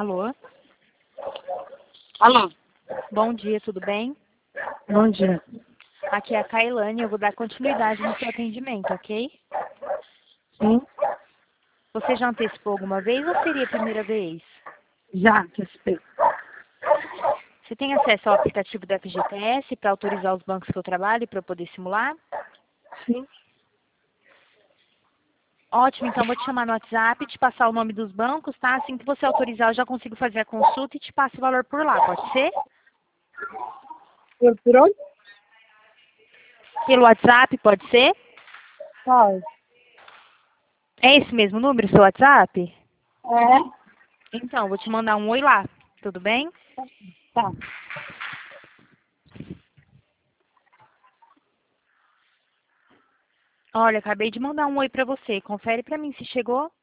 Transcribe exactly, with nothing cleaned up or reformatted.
Alô? Alô? Bom dia, tudo bem? Bom dia. Aqui é a Kailane, eu vou dar continuidade no seu atendimento, ok? Sim, Você já antecipou alguma vez ou seria a primeira vez? já antecipei. Você tem acesso ao aplicativo do F G T S para autorizar os bancos que eu trabalho e para eu poder simular? Sim, Ótimo, então vou te chamar no WhatsApp, te passar o nome dos bancos, tá? Assim que você autorizar, eu já consigo fazer a consulta e te passo o valor por lá, pode ser? por, por onde? Pelo WhatsApp, pode ser? Pode. É esse mesmo número, seu WhatsApp? É? Então, vou te mandar um oi lá, tudo bem? Tá. Olha, acabei de mandar um oi pra você, confere pra mim se chegou.